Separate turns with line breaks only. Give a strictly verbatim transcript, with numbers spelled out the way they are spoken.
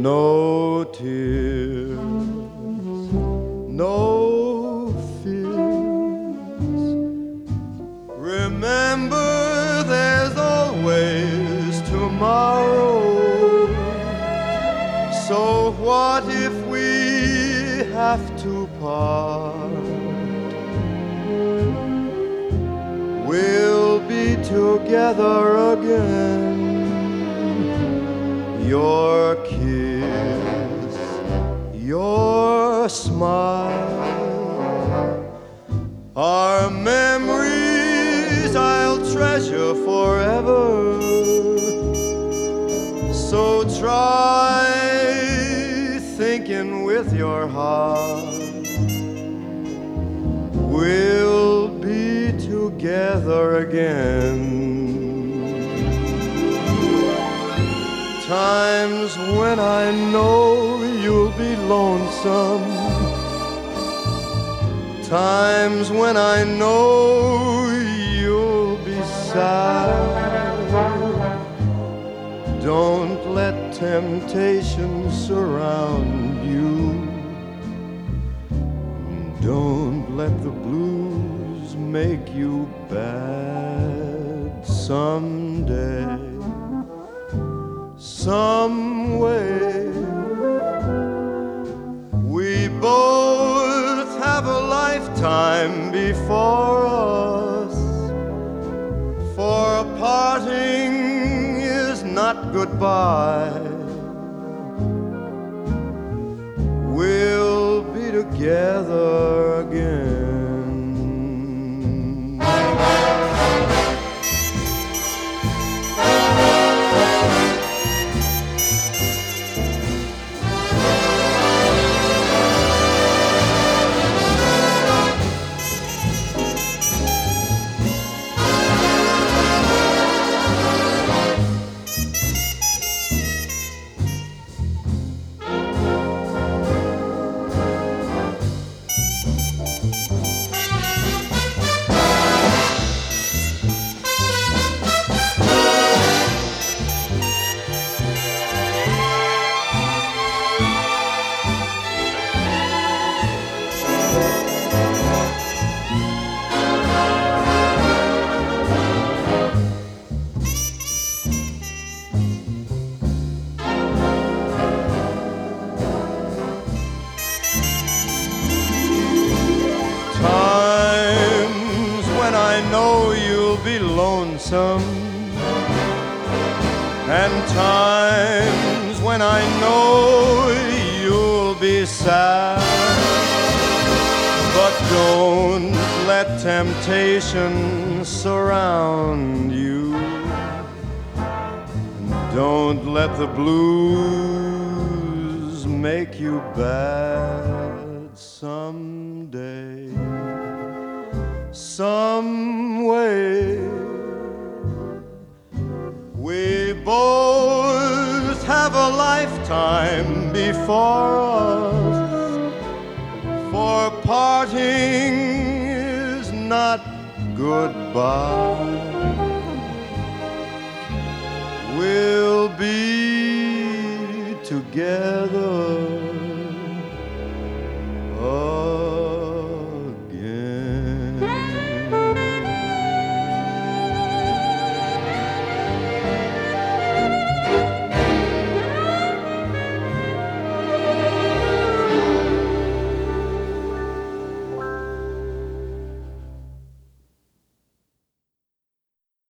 No tears, no fears. Remember, there's always tomorrow. So what if we have to part? We'll be together again. Your kiss, your smile are memories I'll treasure forever. So try thinking with your heart. We'll be together again. Times when I know you'll be lonesome. Times when I know you'll be sad. Don't let temptation surround you. Don't let the blues make you bad. Someday, some way, we both have a lifetime before us. For parting is not goodbye. We'll be together again. I know you'll be lonesome, and times when I know you'll be sad. But don't let temptation surround you. Don't let the blues make you bad. Someday, some way, we both have a lifetime before us. For parting is not goodbye. We'll be together